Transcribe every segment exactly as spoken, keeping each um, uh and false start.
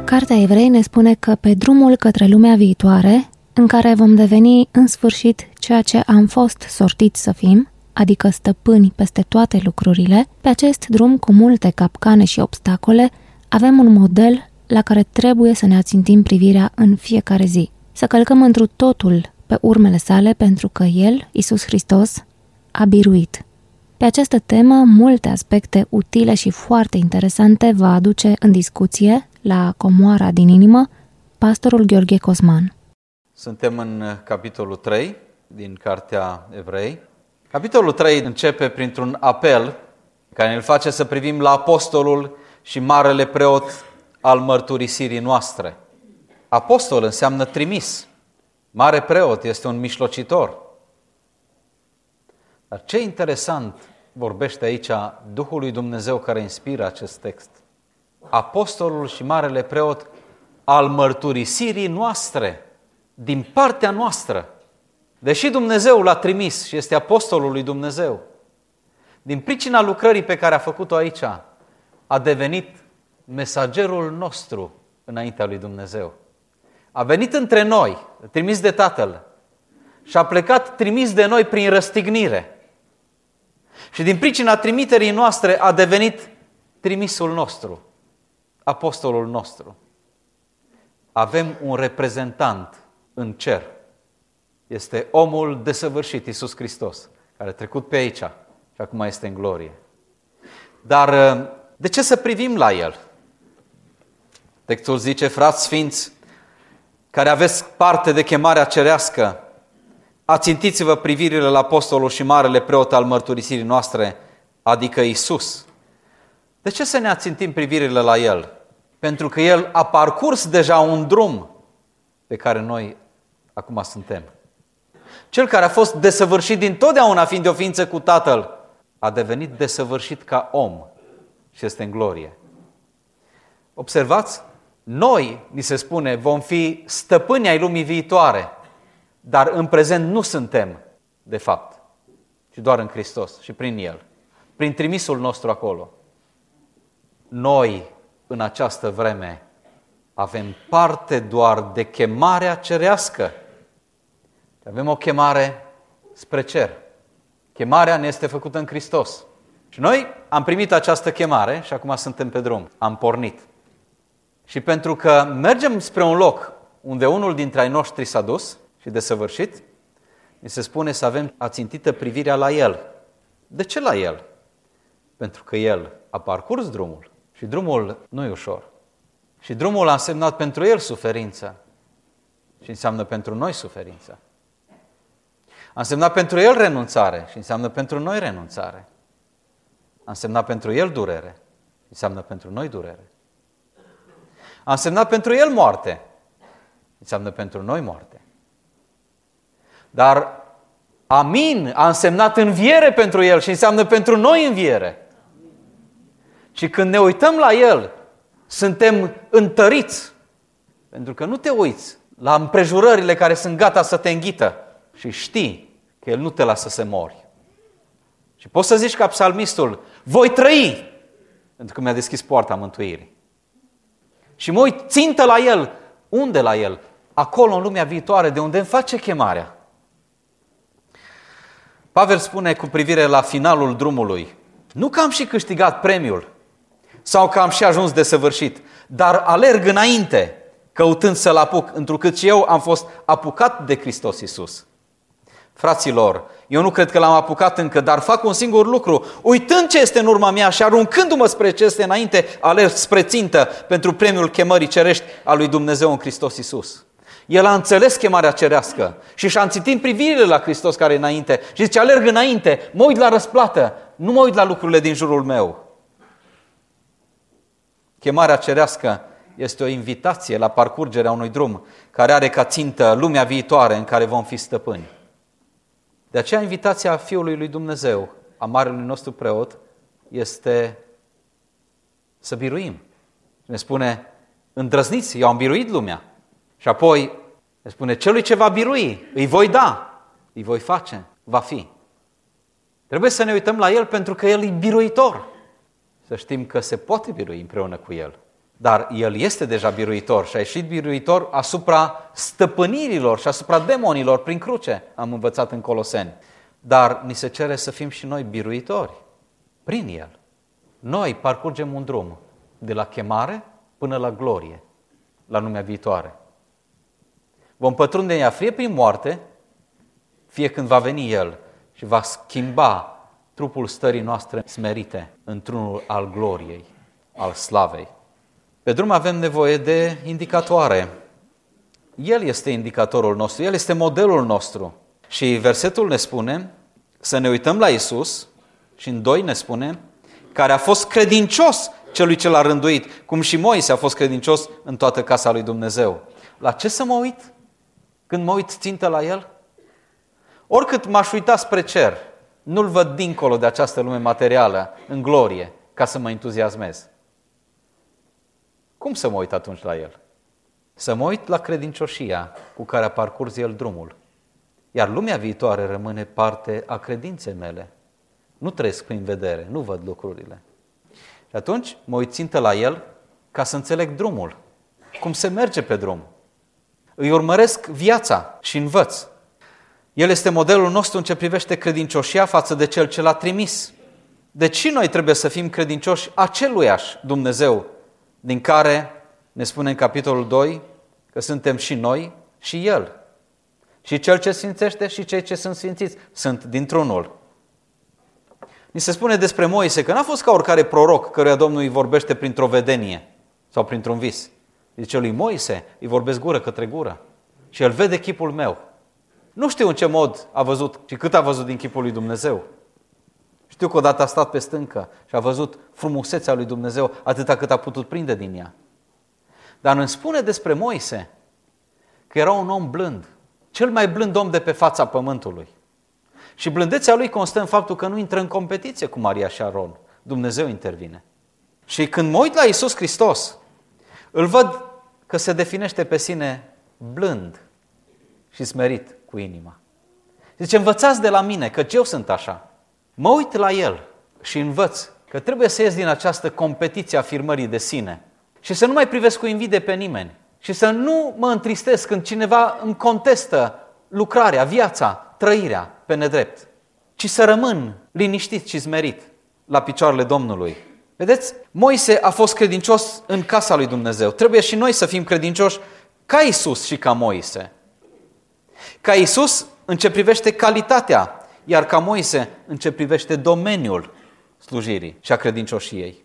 Cartea Evrei ne spune că pe drumul către lumea viitoare, în care vom deveni în sfârșit ceea ce am fost sortiți să fim, adică stăpâni peste toate lucrurile, pe acest drum cu multe capcane și obstacole, avem un model la care trebuie să ne ațintim privirea în fiecare zi. Să călcăm întru totul pe urmele sale pentru că El, Iisus Hristos, a biruit. Pe această temă, multe aspecte utile și foarte interesante va aduce în discuție, la Comoara din inimă, pastorul Gheorghe Cosman. Suntem în capitolul trei din Cartea Evrei. Capitolul trei începe printr-un apel care ne face să privim la apostolul și marele preot al mărturisirii noastre. Apostol înseamnă trimis. Mare preot este un mijlocitor. Dar ce interesant vorbește aici Duhul lui Dumnezeu care inspiră acest text. Apostolul și marele preot al mărturisirii noastre, din partea noastră. Deși Dumnezeu l-a trimis și este apostolul lui Dumnezeu, din pricina lucrării pe care a făcut-o aici, a devenit mesagerul nostru înaintea lui Dumnezeu. A venit între noi, trimis de Tatăl, și a plecat trimis de noi prin răstignire. Și din pricina trimiterii noastre a devenit trimisul nostru, apostolul nostru. Avem un reprezentant în cer. Este omul desăvârșit, Iisus Hristos, care a trecut pe aici și acum este în glorie. Dar de ce să privim la El? Textul zice, frați sfinți, care aveți parte de chemarea cerească, ațintiți-vă privirile la apostolul și marele preot al mărturisirii noastre, adică Iisus. De ce să ne ațintim privirile la El? Pentru că El a parcurs deja un drum pe care noi acum suntem. Cel care a fost desăvârșit dintotdeauna fiind de o ființă cu Tatăl, a devenit desăvârșit ca om și este în glorie. Observați? Noi, ni se spune, vom fi stăpâni ai lumii viitoare, dar în prezent nu suntem, de fapt, ci doar în Hristos și prin El, prin trimisul nostru acolo. Noi, în această vreme, avem parte doar de chemarea cerească. Avem o chemare spre cer. Chemarea ne este făcută în Hristos. Și noi am primit această chemare și acum suntem pe drum. Am pornit. Și pentru că mergem spre un loc unde unul dintre ai noștri s-a dus și desăvârșit, ni se spune să avem ațintită privirea la El. De ce la El? Pentru că El a parcurs drumul. Și drumul nu e ușor. Și drumul a însemnat pentru El suferință. Și înseamnă pentru noi suferință. A însemnat pentru El renunțare și înseamnă pentru noi renunțare. A însemnat pentru El durere, înseamnă pentru noi durere. A însemnat pentru El moarte, înseamnă pentru noi moarte. Dar amin a însemnat înviere pentru El și înseamnă pentru noi înviere. Și când ne uităm la El, suntem întăriți. Pentru că nu te uiți la împrejurările care sunt gata să te înghită și știi că El nu te lasă să mori. Și poți să zici ca psalmistul, voi trăi, pentru că mi-a deschis poarta mântuirii. Și mă uit țintă la El. Unde la El? Acolo, în lumea viitoare, de unde îmi face chemarea. Pavel spune cu privire la finalul drumului, nu că am și câștigat premiul sau că am și ajuns desăvârșit, dar alerg înainte, căutând să-L apuc, întrucât și eu am fost apucat de Hristos Iisus. Fraților, eu nu cred că l-am apucat încă, dar fac un singur lucru. Uitând ce este în urma mea și aruncându-mă spre ce este înainte, alerg spre țintă pentru premiul chemării cerești a lui Dumnezeu în Hristos Iisus. El a înțeles chemarea cerească și și-a înțitit privirile la Hristos care e înainte și zice, alerg înainte, mă uit la răsplată, nu mă uit la lucrurile din jurul meu. Chemarea cerească este o invitație la parcurgerea unui drum care are ca țintă lumea viitoare în care vom fi stăpâni. De aceea invitația Fiului lui Dumnezeu, a marelui nostru preot, este să biruim. Ne spune, îndrăzniți, eu am biruit lumea. Și apoi ne spune, celui ce va birui, îi voi da, îi voi face, va fi. Trebuie să ne uităm la El pentru că El e biruitor. Să știm că se poate birui împreună cu El. Dar El este deja biruitor și a ieșit biruitor asupra stăpânirilor și asupra demonilor prin cruce, am învățat în Coloseni. Dar ni se cere să fim și noi biruitori prin El. Noi parcurgem un drum de la chemare până la glorie, la lumea viitoare. Vom pătrunde în ea fie prin moarte, fie când va veni El și va schimba trupul stării noastre smerite într-unul al gloriei, al slavei. Pe drum avem nevoie de indicatoare. El este indicatorul nostru, El este modelul nostru. Și versetul ne spune să ne uităm la Iisus și în doi ne spune care a fost credincios celui ce l-a rânduit, cum și Moise a fost credincios în toată casa lui Dumnezeu. La ce să mă uit când mă uit țintă la El? Oricât m-aș uita spre cer, nu-L văd dincolo de această lume materială, în glorie, ca să mă entuziasmez. Cum să mă uit atunci la El? Să mă uit la credincioșia cu care a parcurs El drumul. Iar lumea viitoare rămâne parte a credinței mele. Nu trăiesc prin vedere, nu văd lucrurile. Și atunci mă uit țintă la El ca să înțeleg drumul. Cum se merge pe drum. Îi urmăresc viața și învăț. El este modelul nostru în ce privește credincioșia față de Cel ce l-a trimis. Deci și noi trebuie să fim credincioși aceluiași Dumnezeu, din care ne spune în capitolul doi că suntem și noi și El. Și Cel ce sfințește și cei ce sunt sfințiți sunt dintr-unul. Ni se spune despre Moise că n-a fost ca oricare proroc căruia Domnul îi vorbește printr-o vedenie sau printr-un vis. Zice lui Moise, îi vorbesc gură către gură și el vede chipul meu. Nu știu în ce mod a văzut și cât a văzut din chipul lui Dumnezeu. Știu că odată a stat pe stâncă și a văzut frumusețea lui Dumnezeu atâta cât a putut prinde din ea. Dar îmi spune despre Moise că era un om blând, cel mai blând om de pe fața pământului. Și blândețea lui constă în faptul că nu intră în competiție cu Maria și Aron. Dumnezeu intervine. Și când mă uit la Iisus Hristos, îl văd că se definește pe sine blând și smerit cu inima. Zice, învățați de la mine, că eu sunt așa. Mă uit la El și învăț că trebuie să ies din această competiție a afirmării de sine și să nu mai privesc cu invidie pe nimeni și să nu mă întristez când cineva îmi contestă lucrarea, viața, trăirea pe nedrept, ci să rămân liniștit și smerit la picioarele Domnului. Vedeți, Moise a fost credincios în casa lui Dumnezeu. Trebuie și noi să fim credincioși ca Iisus și ca Moise. Ca Iisus în ce privește calitatea, iar ca Moise în ce privește domeniul slujirii și a credincioșiei.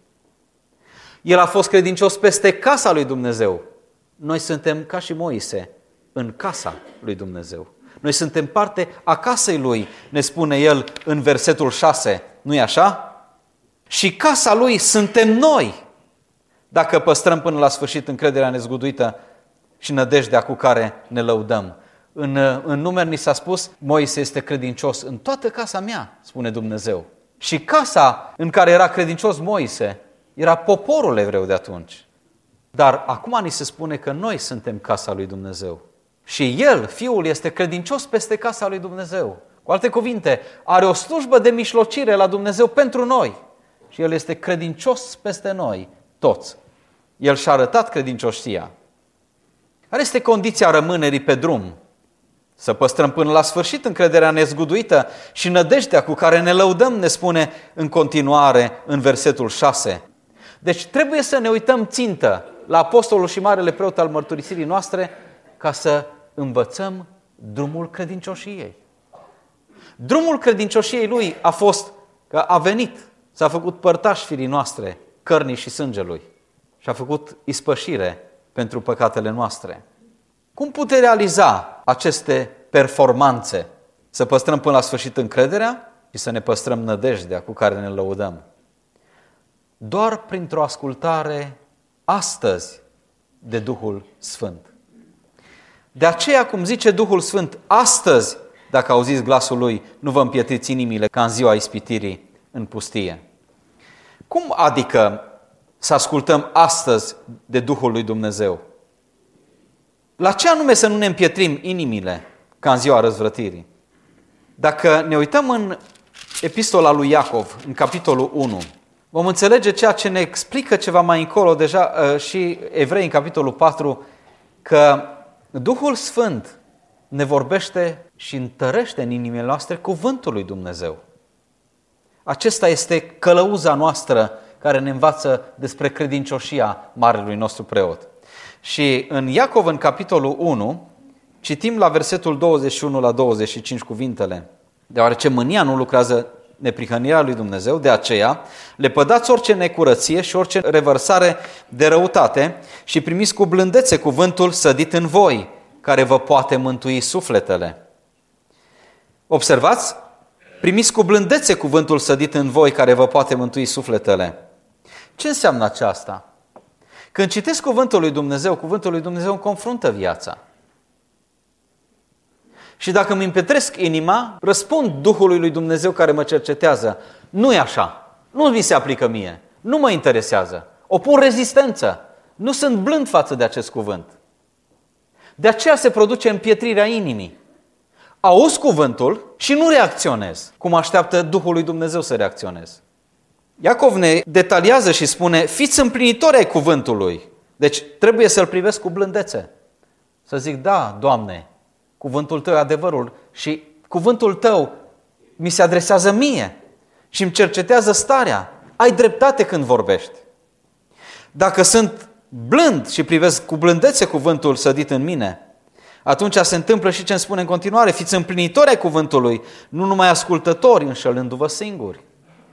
El a fost credincios peste casa lui Dumnezeu. Noi suntem ca și Moise în casa lui Dumnezeu. Noi suntem parte a casei lui, ne spune el în versetul șase. Nu-i așa? Și casa lui suntem noi, dacă păstrăm până la sfârșit încrederea nezguduită și nădejdea cu care ne lăudăm. În, în Numeri ni s-a spus, Moise este credincios în toată casa mea, spune Dumnezeu. Și casa în care era credincios Moise era poporul evreu de atunci. Dar acum ni se spune că noi suntem casa lui Dumnezeu. Și el, Fiul, este credincios peste casa lui Dumnezeu. Cu alte cuvinte, are o slujbă de mijlocire la Dumnezeu pentru noi. Și el este credincios peste noi, toți. El și-a arătat credincioșia. Care este condiția rămânerii pe drum? Să păstrăm până la sfârșit încrederea nezguduită și nădejdea cu care ne lăudăm, ne spune în continuare în versetul șase. Deci trebuie să ne uităm țintă la apostolul și marele preot al mărturisirii noastre ca să învățăm drumul credincioșiei. Drumul credincioșiei lui a fost că a venit, s-a făcut părtaș firii noastre, cărnii și sângelui și a făcut ispășire pentru păcatele noastre. Cum putem realiza aceste performanțe? Să păstrăm până la sfârșit încrederea și să ne păstrăm nădejdea cu care ne lăudăm. Doar printr-o ascultare astăzi de Duhul Sfânt. De aceea, cum zice Duhul Sfânt, astăzi, dacă auziți glasul Lui, nu vă împietriți inimile ca în ziua ispitirii în pustie. Cum adică să ascultăm astăzi de Duhul lui Dumnezeu? La ce anume să nu ne împietrim inimile ca în ziua răzvrătirii? Dacă ne uităm în epistola lui Iacov, în capitolul unu, Vom înțelege ceea ce ne explică ceva mai încolo deja și Evrei în capitolul patru, că Duhul Sfânt ne vorbește și întărește în inimile noastre cuvântul lui Dumnezeu. Acesta este călăuza noastră care ne învață despre credincioșia marelui nostru preot. Și în Iacov, în capitolul unu, citim la versetul douăzeci și unu la douăzeci și cinci cuvintele: deoarece mânia nu lucrează neprihănirea lui Dumnezeu, de aceea le pădați orice necurăție și orice revărsare de răutate și primiți cu blândețe cuvântul sădit în voi, care vă poate mântui sufletele. Observați? Primiți cu blândețe cuvântul sădit în voi, care vă poate mântui sufletele. Ce înseamnă aceasta? Când citesc cuvântul lui Dumnezeu, cuvântul lui Dumnezeu îmi confruntă viața. Și dacă îmi împetresc inima, răspund Duhului lui Dumnezeu care mă cercetează: nu e așa, nu mi se aplică mie, nu mă interesează, opun rezistență, nu sunt blând față de acest cuvânt. De aceea se produce împietrirea inimii. Auzi cuvântul și nu reacționez, cum așteaptă Duhul lui Dumnezeu să reacționez. Iacov ne detaliază și spune: fiți împlinitori ai cuvântului. Deci trebuie să-l privesc cu blândețe. Să zic: da, Doamne, cuvântul Tău e adevărul și cuvântul Tău mi se adresează mie și îmi cercetează starea. Ai dreptate când vorbești. Dacă sunt blând și privesc cu blândețe cuvântul sădit în mine, atunci se întâmplă și ce îmi spune în continuare: fiți împlinitori ai cuvântului, nu numai ascultători, înșelându-vă singuri.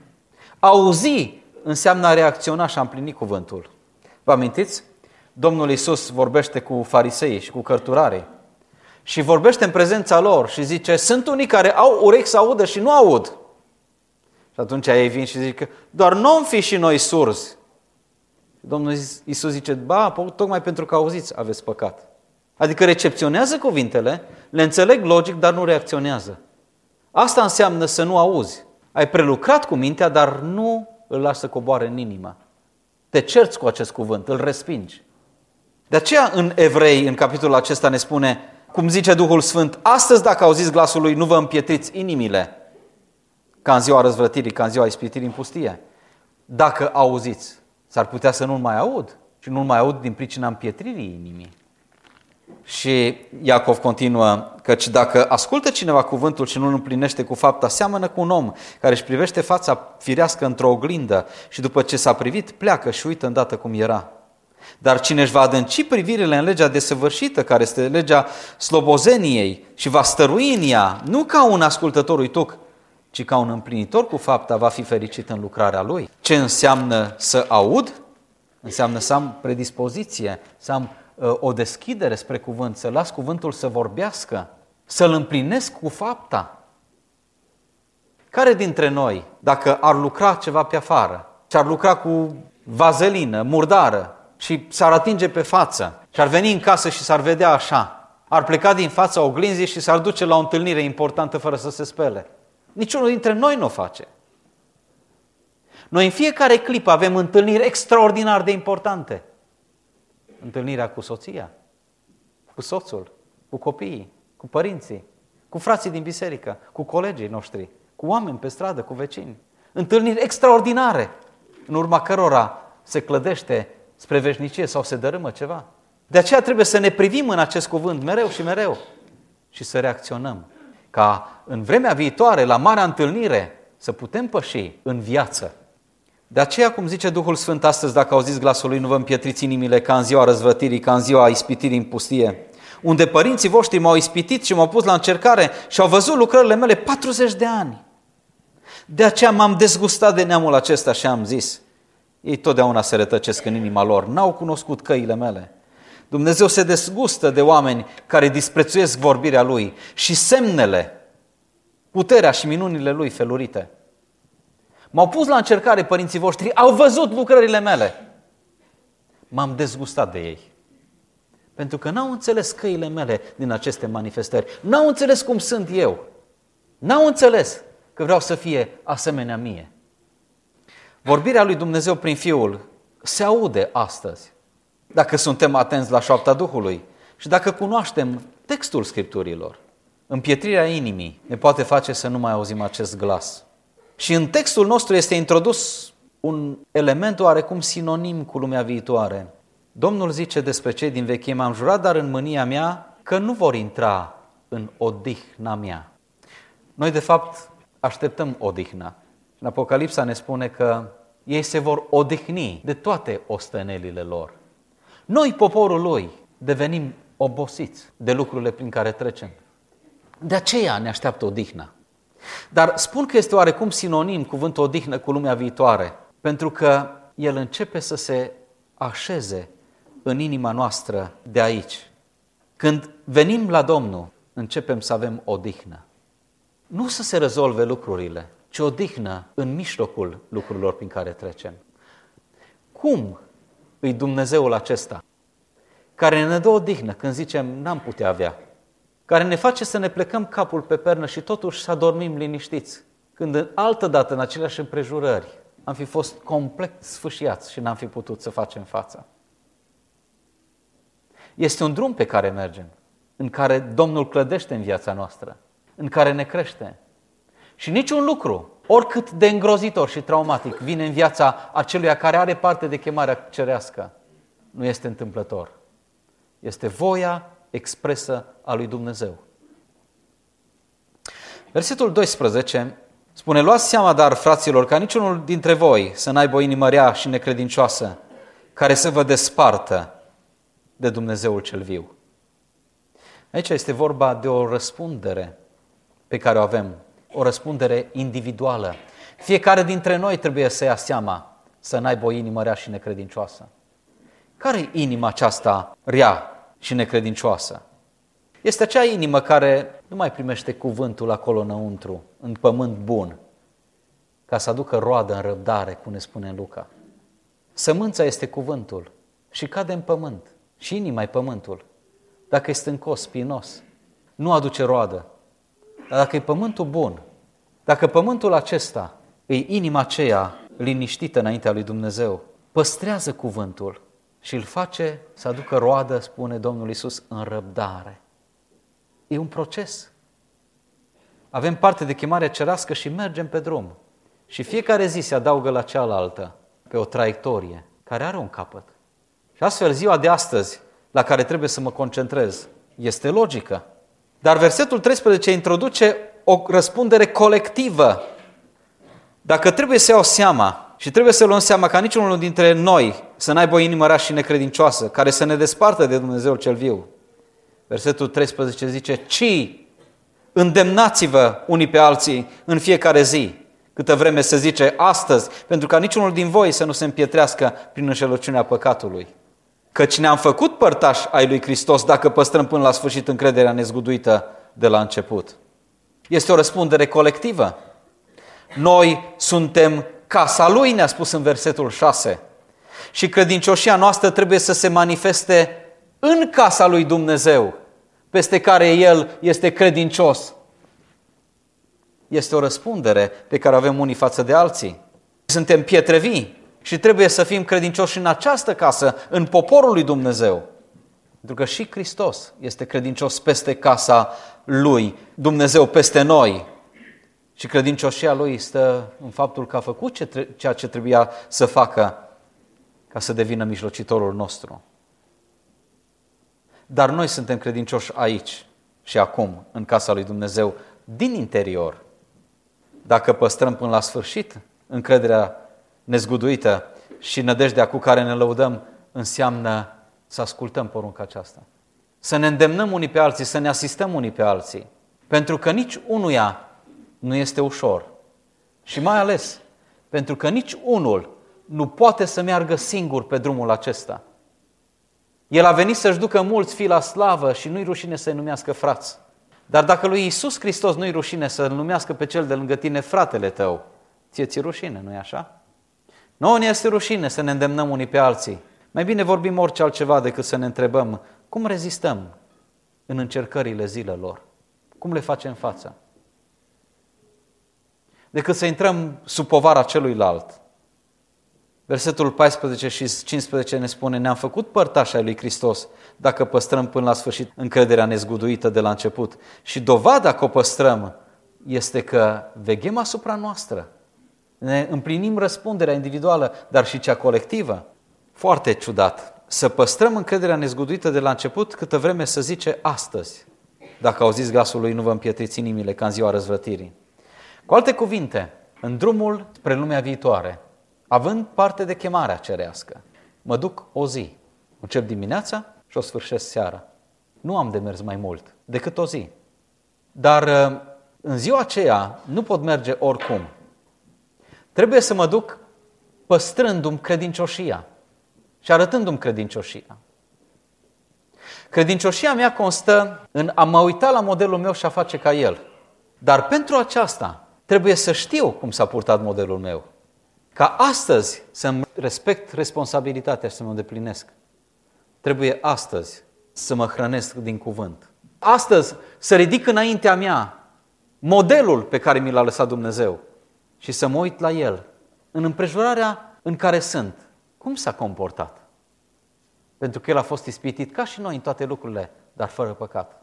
Auzi înseamnă a reacționa și a împlini cuvântul. Vă amintiți? Domnul Iisus vorbește cu fariseii și cu cărturarii și vorbește în prezența lor și zice: sunt unii care au urechi să audă și nu aud. Și atunci ei vin și zic: doar nu-mi fi și noi surzi. Domnul Iisus zice: ba, tocmai pentru că auziți aveți păcat. Adică recepționează cuvintele, le înțeleg logic, dar nu reacționează. Asta înseamnă să nu auzi. Ai prelucrat cu mintea, dar nu îl lași să coboare în inimă. Te cerți cu acest cuvânt, îl respingi. De aceea în Evrei, în capitolul acesta ne spune, cum zice Duhul Sfânt: astăzi dacă auziți glasul lui, nu vă împietriți inimile, ca în ziua răzvrătirii, ca în ziua ispitirii în pustie. Dacă auziți, s-ar putea să nu-l mai aud și nu-l mai aud din pricina împietririi inimii. Și Iacov continuă: căci dacă ascultă cineva cuvântul și nu îl împlinește cu fapta, seamănă cu un om care își privește fața firească într-o oglindă și după ce s-a privit, pleacă și uită îndată cum era. Dar cine își va adânci privirile în legea desăvârșită, care este legea slobozeniei, și va stărui în ea, nu ca un ascultător uituc, ci ca un împlinitor cu fapta, va fi fericit în lucrarea lui. Ce înseamnă să aud? Înseamnă să am predispoziție, să am uh, o deschidere spre cuvânt, să las cuvântul să vorbească, să-l împlinesc cu fapta. Care dintre noi, dacă ar lucra ceva pe afară, și ar lucra cu vazelină, murdară, și s-ar atinge pe față și ar veni în casă și s-ar vedea așa, ar pleca din fața oglinzii și s-ar duce la o întâlnire importantă fără să se spele? Niciunul dintre noi nu o face. Noi în fiecare clipă avem întâlniri extraordinar de importante. Întâlnirea cu soția, cu soțul, cu copiii, cu părinții, cu frații din biserică, cu colegii noștri, cu oameni pe stradă, cu vecini. Întâlniri extraordinare, în urma cărora se clădește spre veșnicie sau se dărâmă ceva. De aceea trebuie să ne privim în acest cuvânt mereu și mereu și să reacționăm, ca în vremea viitoare, la marea întâlnire, să putem păși în viață. De aceea, cum zice Duhul Sfânt astăzi, dacă auziți glasul lui, nu vă împietriți inimile ca în ziua răzvrătirii, ca în ziua ispitirii în pustie, unde părinții voștri m-au ispitit și m-au pus la încercare și au văzut lucrările mele patruzeci de ani. De aceea m-am dezgustat de neamul acesta și am zis: ei totdeauna se rătăcesc în inima lor, n-au cunoscut căile mele. Dumnezeu se dezgustă de oameni care disprețuiesc vorbirea Lui și semnele, puterea și minunile Lui felurite. M-au pus la încercare părinții voștri, au văzut lucrările mele. M-am dezgustat de ei. Pentru că n-au înțeles căile mele din aceste manifestări. N-au înțeles cum sunt eu. N-au înțeles că vreau să fie asemenea mie. Vorbirea lui Dumnezeu prin Fiul se aude astăzi, dacă suntem atenți la șoapta Duhului și dacă cunoaștem textul Scripturilor. Împietrirea inimii ne poate face să nu mai auzim acest glas. Și în textul nostru este introdus un element oarecum sinonim cu lumea viitoare. Domnul zice despre cei din vechime: am jurat dar în mânia mea că nu vor intra în odihna mea. Noi de fapt așteptăm odihna. În Apocalipsa ne spune că ei se vor odihni de toate ostenelile lor. Noi, poporul lui, devenim obosiți de lucrurile prin care trecem. De aceea ne așteaptă odihna. Dar spun că este oarecum sinonim cuvântul odihnă cu lumea viitoare, pentru că el începe să se așeze în inima noastră de aici. Când venim la Domnul, începem să avem odihnă. Nu să se rezolve lucrurile, ci odihnă în mijlocul lucrurilor prin care trecem. Cum îi Dumnezeul acesta, care ne dă odihnă când zicem n-am putea avea, care ne face să ne plecăm capul pe pernă și totuși să adormim liniștiți, când în altă dată, în aceleași împrejurări, am fi fost complet sfâșiați și n-am fi putut să facem fața. Este un drum pe care mergem, în care Domnul clădește în viața noastră, în care ne crește. Și niciun lucru, oricât de îngrozitor și traumatic, vine în viața aceluia care are parte de chemarea cerească, nu este întâmplător. Este voia expresă a lui Dumnezeu. Versetul doisprezece spune: luați seama, dar, fraților, ca niciunul dintre voi să n-aibă o inimă rea și necredincioasă, care să vă despartă de Dumnezeul cel viu. Aici este vorba de o răspundere pe care o avem, o răspundere individuală. Fiecare dintre noi trebuie să ia seama să n-aibă o inimă rea și necredincioasă. Care-i inima aceasta rea și necredincioasă? Este acea inimă care nu mai primește cuvântul acolo înăuntru, în pământ bun, ca să aducă roadă în răbdare, cum ne spune în Luca. Sămânța este cuvântul și cade în pământ. Și inima e pământul. Dacă e stâncos, spinos, nu aduce roadă. Dar dacă e pământul bun, dacă pământul acesta e inima aceea liniștită înaintea lui Dumnezeu, păstrează cuvântul și îl face să aducă roadă, spune Domnul Iisus, în răbdare. E un proces. Avem parte de chemarea cerească și mergem pe drum. Și fiecare zi se adaugă la cealaltă pe o traiectorie care are un capăt. Și astfel ziua de astăzi, la care trebuie să mă concentrez, este logică. Dar versetul treisprezece introduce o răspundere colectivă. Dacă trebuie să iau seama și trebuie să luăm seama ca niciunul dintre noi să n-aibă o inimă rea și necredincioasă, care să ne despartă de Dumnezeu cel viu. Versetul treisprezece zice: ci îndemnați-vă unii pe alții în fiecare zi, câtă vreme se zice astăzi, pentru ca niciunul din voi să nu se împietrească prin înșelăciunea păcatului. Căci ne-am făcut părtași ai lui Hristos dacă păstrăm până la sfârșit încrederea nezguduită de la început. Este o răspundere colectivă. Noi suntem casa lui, ne-a spus în versetul șase. Și credincioșia noastră trebuie să se manifeste în casa lui Dumnezeu, peste care El este credincios. Este o răspundere pe care o avem unii față de alții. Suntem pietre vii și trebuie să fim credincioși în această casă, în poporul lui Dumnezeu. Pentru că și Hristos este credincios peste casa Lui, Dumnezeu peste noi. Și credincioșia Lui stă în faptul că a făcut ceea ce trebuia să facă ca să devină mijlocitorul nostru. Dar noi suntem credincioși aici și acum, în casa lui Dumnezeu, din interior. Dacă păstrăm până la sfârșit încrederea nezguduită și nădejdea cu care ne lăudăm, înseamnă să ascultăm porunca aceasta. Să ne îndemnăm unii pe alții, să ne asistăm unii pe alții. Pentru că nici unuia nu este ușor. Și mai ales pentru că nici unul nu poate să meargă singur pe drumul acesta. El a venit să-și ducă mulți fii la slavă și nu-i rușine să-i numească frați. Dar dacă lui Iisus Hristos nu-i rușine să-l numească pe cel de lângă tine fratele tău, ție ți-e rușine, nu-i așa? Nouă ne este rușine să ne îndemnăm unii pe alții. Mai bine vorbim orice altceva decât să ne întrebăm cum rezistăm în încercările zilelor, cum le facem față. Decât să intrăm sub povara celuilalt. Versetul paisprezece și cincisprezece ne spune: ne-am făcut părtași ai lui Hristos dacă păstrăm până la sfârșit încrederea nezguduită de la început. Și dovada că o păstrăm este că veghem asupra noastră Ne împlinim răspunderea individuală, dar și cea colectivă. Foarte ciudat. Să păstrăm încrederea nezguduită de la început, câtă vreme să zice astăzi. Dacă auziți glasul lui, nu vă împietriți inimile ca în ziua răzvrătirii. Cu alte cuvinte, în drumul spre lumea viitoare, având parte de chemarea cerească, mă duc o zi. Încep dimineața și o sfârșesc seara. Nu am de mers mai mult decât o zi. Dar în ziua aceea nu pot merge oricum. Trebuie să mă duc păstrându-mi credincioșia și arătându-mi credincioșia. Credincioșia mea constă în a mă uita la modelul meu și a face ca el. Dar pentru aceasta trebuie să știu cum s-a purtat modelul meu. Ca astăzi să-mi respect responsabilitatea și să mă îndeplinesc. Trebuie astăzi să mă hrănesc din cuvânt. Astăzi să ridic înaintea mea modelul pe care mi l-a lăsat Dumnezeu și să mă uit la el în împrejurarea în care sunt. Cum s-a comportat? Pentru că el a fost ispitit ca și noi în toate lucrurile, dar fără păcat.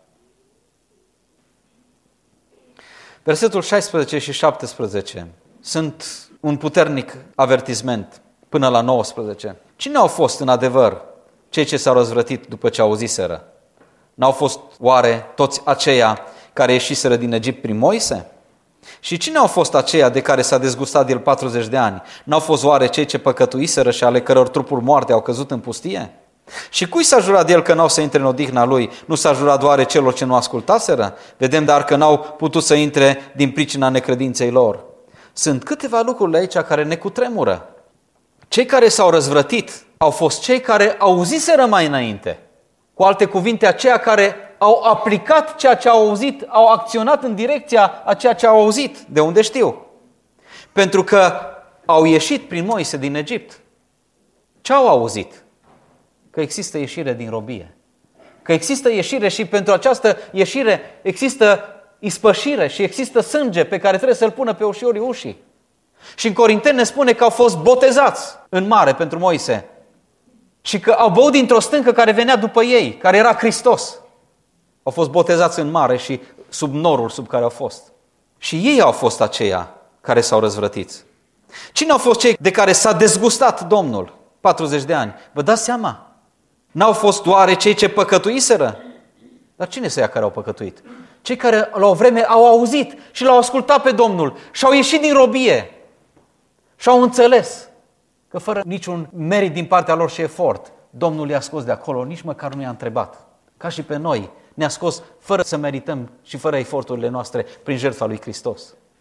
Versetul șaisprezece și șaptesprezece sunt un puternic avertisment până la nouăsprezece. Cine au fost în adevăr cei ce s-au răzvrătit după ce auziseră? N-au fost oare toți aceia care ieșiseră din Egipt prin Moise? Și cine au fost aceia de care s-a dezgustat el patruzeci de ani? N-au fost oare cei ce păcătuiseră și ale căror trupuri moarte au căzut în pustie? Și cui s-a jurat el că n-au să intre în odihna lui? Nu s-a jurat doar celor ce nu ascultaseră? Vedem dar că n-au putut să intre din pricina necredinței lor. Sunt câteva lucruri aici care ne cutremură. Cei care s-au răzvrătit au fost cei care auziseră mai înainte. Cu alte cuvinte, aceia care au aplicat ceea ce au auzit, au acționat în direcția a ceea ce au auzit. De unde știu? Pentru că au ieșit prin Moise din Egipt. Ce au auzit? Că există ieșire din robie. Că există ieșire și pentru această ieșire există ispășire și există sânge pe care trebuie să-l pună pe ușorii ușii. Și în Corinteni ne spune că au fost botezați în mare pentru Moise și că au băut dintr-o stâncă care venea după ei, care era Hristos. Au fost botezați în mare și sub norul sub care au fost. Și ei au fost aceia care s-au răzvrătit. Cine au fost cei de care s-a dezgustat Domnul patruzeci de ani? Vă dați seama? N-au fost oare cei ce păcătuiseră? Dar cine să ia care au păcătuit? Cei care la o vreme au auzit și l-au ascultat pe Domnul și au ieșit din robie și au înțeles că fără niciun merit din partea lor și efort, Domnul i-a scos de acolo, nici măcar nu i-a întrebat. Ca și pe noi, ne-a scos fără să merităm și fără eforturile noastre prin jertfa lui Hristos.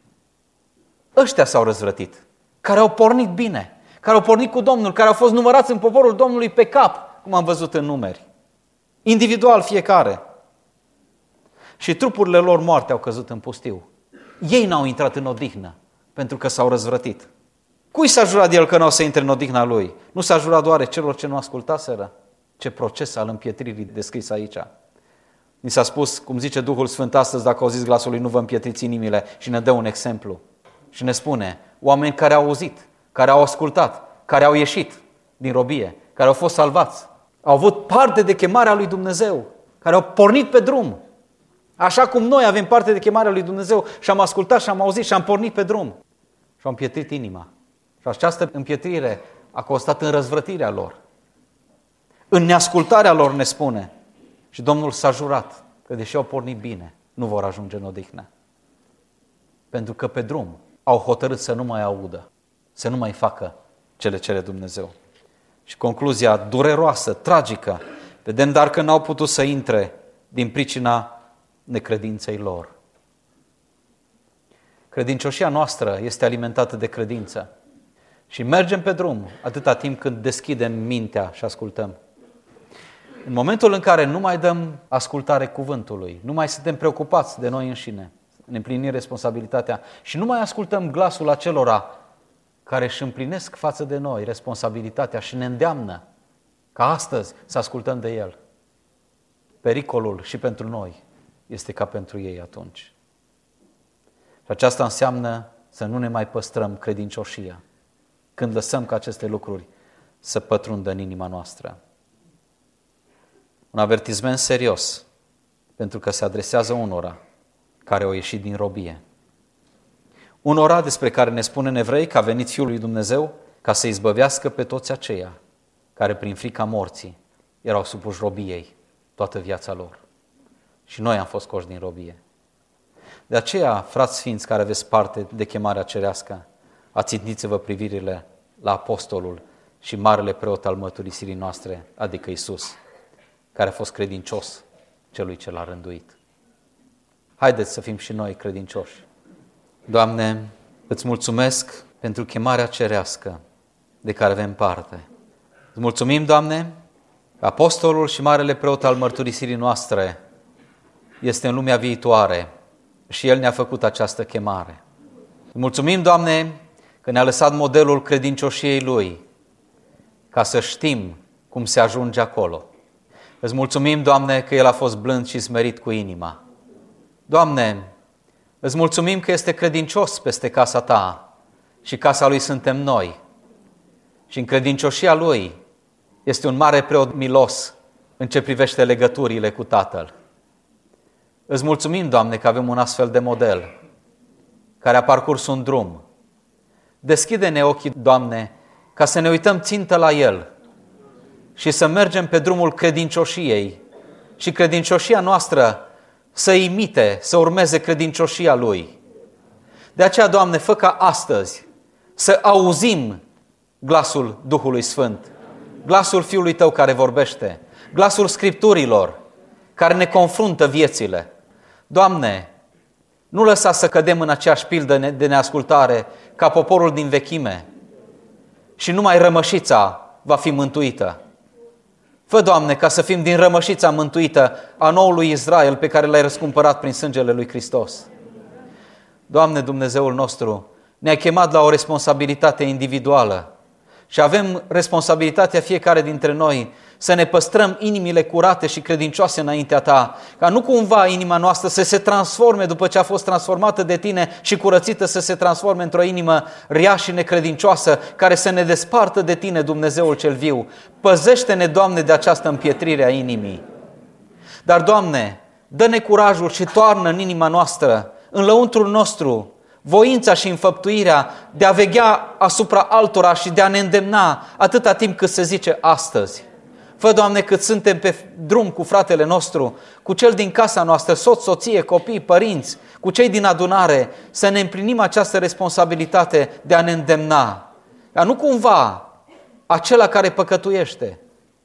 Ăștia s-au răzvrătit, care au pornit bine, care au pornit cu Domnul, care au fost numărați în poporul Domnului pe cap, cum am văzut în Numeri. Individual fiecare. Și trupurile lor moarte au căzut în pustiu. Ei n-au intrat în odihnă, pentru că s-au răzvrătit. Cui s-a jurat el că n-au să intre în odihna lui? Nu s-a jurat doar celor ce nu ascultaseră? Ce proces al împietririi descris aici. Ni s-a spus, cum zice Duhul Sfânt astăzi, dacă auziți glasul lui, nu vă împietriți inimile, și ne dă un exemplu. Și ne spune, oameni care au auzit, care au ascultat, care au ieșit din robie, care au fost salvați, au avut parte de chemarea lui Dumnezeu, care au pornit pe drum. Așa cum noi avem parte de chemarea lui Dumnezeu și am ascultat și am auzit și am pornit pe drum. Și au împietrit inima. Și această împietrire a constat în răzvrătirea lor. În neascultarea lor, ne spune. Și Domnul s-a jurat că deși au pornit bine, nu vor ajunge în odihnă. Pentru că pe drum au hotărât să nu mai audă, să nu mai facă ce le cere Dumnezeu. Și concluzia dureroasă, tragică, vedem dar că n-au putut să intre din pricina necredinței lor. Credincioșia noastră este alimentată de credință. Și mergem pe drum atâta timp când deschidem mintea și ascultăm. În momentul în care nu mai dăm ascultare cuvântului, nu mai suntem preocupați de noi înșine, ne împlinim responsabilitatea și nu mai ascultăm glasul acelora care își împlinesc față de noi responsabilitatea și ne îndeamnă ca astăzi să ascultăm de el. Pericolul și pentru noi este ca pentru ei atunci. Și aceasta înseamnă să nu ne mai păstrăm credincioșia când lăsăm ca aceste lucruri să pătrundă în inima noastră. Un avertisment serios, pentru că se adresează unora care au ieșit din robie. Un ora despre care ne spune în Evrei că a venit Fiul lui Dumnezeu ca să izbăvească pe toți aceia care prin frica morții erau supuși robiei toată viața lor. Și noi am fost scoși din robie. De aceea, frați sfinți care aveți parte de chemarea cerească, ațintiți-vă privirile la apostolul și marele preot al mărturisirii noastre, adică Iisus, care a fost credincios celui ce l-a rânduit. Haideți să fim și noi credincioși. Doamne, îți mulțumesc pentru chemarea cerească de care avem parte. Îți mulțumim, Doamne, că apostolul și marele preot al mărturisirii noastre este în lumea viitoare și El ne-a făcut această chemare. Îți mulțumim, Doamne, că ne-a lăsat modelul credincioșiei Lui, ca să știm cum se ajunge acolo. Îți mulțumim, Doamne, că El a fost blând și smerit cu inima. Doamne, îți mulțumim că este credincios peste casa Ta și casa Lui suntem noi. Și în credincioșia Lui este un mare preot milos în ce privește legăturile cu Tatăl. Îți mulțumim, Doamne, că avem un astfel de model care a parcurs un drum. Deschide-ne ochii, Doamne, ca să ne uităm țintă la El și să mergem pe drumul credincioșiei și credincioșia noastră să imite, să urmeze credincioșia Lui. De aceea, Doamne, fă ca astăzi să auzim glasul Duhului Sfânt, glasul Fiului Tău care vorbește, glasul Scripturilor care ne confruntă viețile. Doamne, nu lăsa să cădem în aceeași pildă de neascultare ca poporul din vechime și numai rămășița va fi mântuită. Fă, Doamne, ca să fim din rămășița mântuită a noului Israel pe care l-ai răscumpărat prin sângele lui Hristos. Doamne, Dumnezeul nostru, ne-ai chemat la o responsabilitate individuală și avem responsabilitatea fiecare dintre noi să ne păstrăm inimile curate și credincioase înaintea Ta, ca nu cumva inima noastră să se transforme după ce a fost transformată de Tine și curățită să se transforme într-o inimă rea și necredincioasă care să ne despartă de Tine, Dumnezeul cel viu. Păzește-ne, Doamne, de această împietrire a inimii. Dar, Doamne, dă-ne curajul și toarnă în inima noastră, în lăuntrul nostru, voința și înfăptuirea de a veghea asupra altora și de a ne îndemna atâta timp cât se zice astăzi. Fă, Doamne, cât suntem pe drum cu fratele nostru, cu cel din casa noastră, soț, soție, copii, părinți, cu cei din adunare, să ne împlinim această responsabilitate de a ne îndemna. Ca nu cumva acela care păcătuiește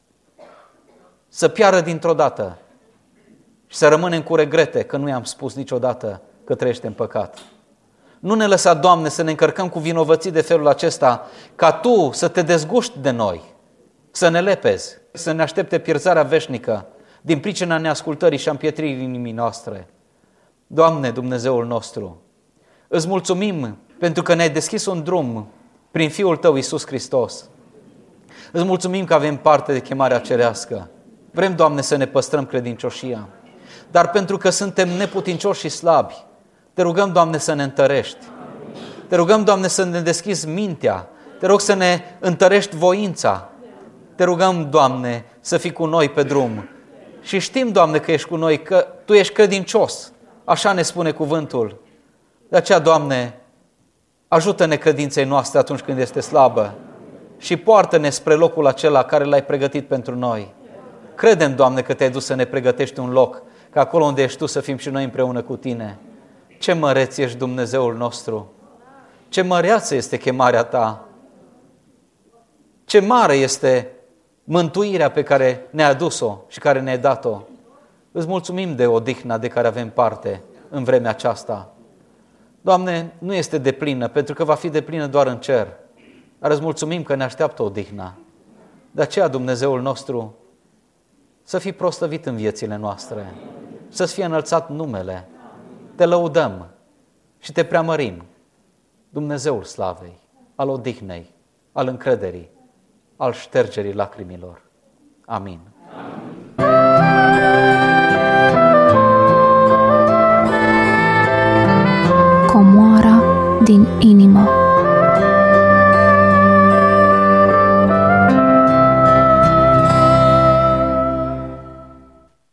să piară dintr-o dată și să rămânem cu regrete că nu i-am spus niciodată că trăiește în păcat. Nu ne lăsa, Doamne, să ne încărcăm cu vinovății de felul acesta, ca Tu să Te dezguști de noi, să ne lepezi, să ne aștepte pierzarea veșnică din pricina neascultării și a împietririi inimii noastre. Doamne, Dumnezeul nostru, îți mulțumim pentru că ne-ai deschis un drum prin Fiul Tău, Iisus Hristos. Îți mulțumim că avem parte de chemarea cerească. Vrem, Doamne, să ne păstrăm credincioșia, dar pentru că suntem neputincioși și slabi, Te rugăm, Doamne, să ne întărești. Te rugăm, Doamne, să ne deschizi mintea. Te rog să ne întărești voința. Te rugăm, Doamne, să fii cu noi pe drum. Și știm, Doamne, că ești cu noi, că Tu ești credincios. Așa ne spune cuvântul. De aceea, Doamne, ajută-ne credinței noastre atunci când este slabă și poartă-ne spre locul acela care L-ai pregătit pentru noi. Credem, Doamne, că Te-ai dus să ne pregătești un loc, că acolo unde ești Tu să fim și noi împreună cu Tine. Ce măreț ești, Dumnezeul nostru! Ce măreață este chemarea Ta! Ce mare este mântuirea pe care ne-ai adus-o și care ne-ai dat-o! Îți mulțumim de odihna de care avem parte în vremea aceasta. Doamne, nu este deplină, pentru că va fi deplină doar în cer. Dar îți mulțumim că ne așteaptă odihna. De aceea, Dumnezeul nostru, să fii proslăvit în viețile noastre, să-ți fie înălțat numele. Te lăudăm și Te preamărim, Dumnezeul slavei, al odihnei, al încrederii, al ștergerii lacrimilor. Amin.